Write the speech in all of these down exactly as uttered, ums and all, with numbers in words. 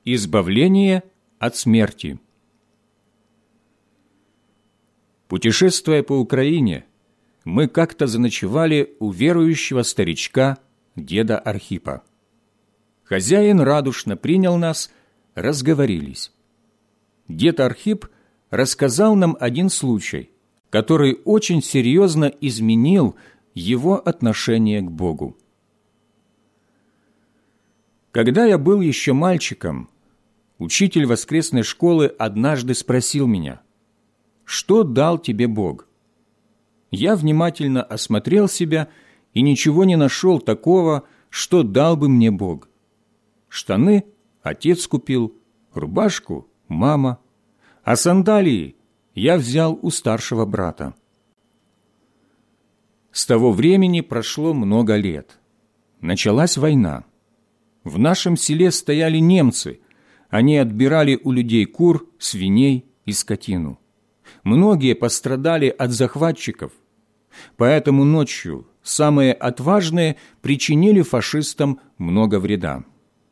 Избавление от смерти. Путешествуя по Украине, мы как-то заночевали у верующего старичка, деда Архипа. Хозяин радушно принял нас, разговорились. Дед Архип рассказал нам один случай, который очень серьезно изменил его отношение к Богу. Когда я был еще мальчиком, учитель воскресной школы однажды спросил меня: «Что дал тебе Бог?» Я внимательно осмотрел себя и ничего не нашел такого, что дал бы мне Бог. Штаны отец купил, рубашку – мама, а сандалии я взял у старшего брата. С того времени прошло много лет. Началась война. В нашем селе стояли немцы. Они отбирали у людей кур, свиней и скотину. Многие пострадали от захватчиков. Поэтому ночью самые отважные причинили фашистам много вреда.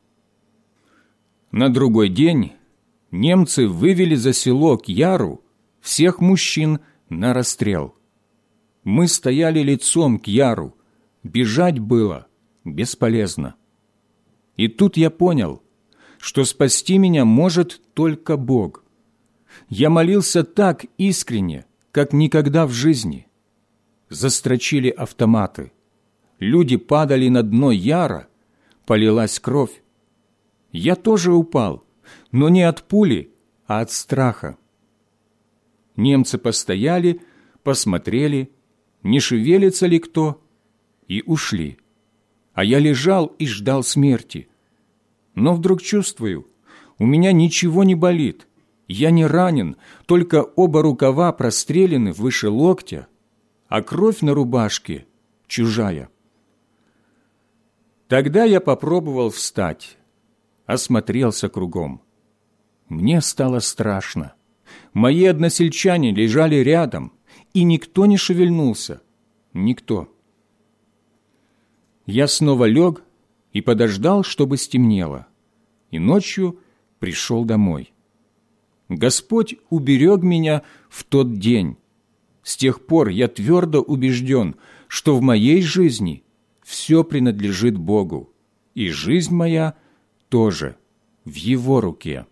На другой день немцы вывели за село к Яру всех мужчин на расстрел. Мы стояли лицом к Яру, бежать было бесполезно. И тут я понял, что спасти меня может только Бог. Я молился так искренне, как никогда в жизни. Застрочили автоматы. Люди падали на дно Яра, полилась кровь. Я тоже упал, но не от пули, а от страха. Немцы постояли, посмотрели, не шевелится ли кто, и ушли. А я лежал и ждал смерти. Но вдруг чувствую, у меня ничего не болит, я не ранен, только оба рукава прострелены выше локтя, а кровь на рубашке чужая. Тогда я попробовал встать, осмотрелся кругом. Мне стало страшно. Мои односельчане лежали рядом, и никто не шевельнулся. Никто. Я снова лег и подождал, чтобы стемнело, и ночью пришел домой. Господь уберег меня в тот день. С тех пор я твердо убежден, что в моей жизни все принадлежит Богу, и жизнь моя тоже в Его руке.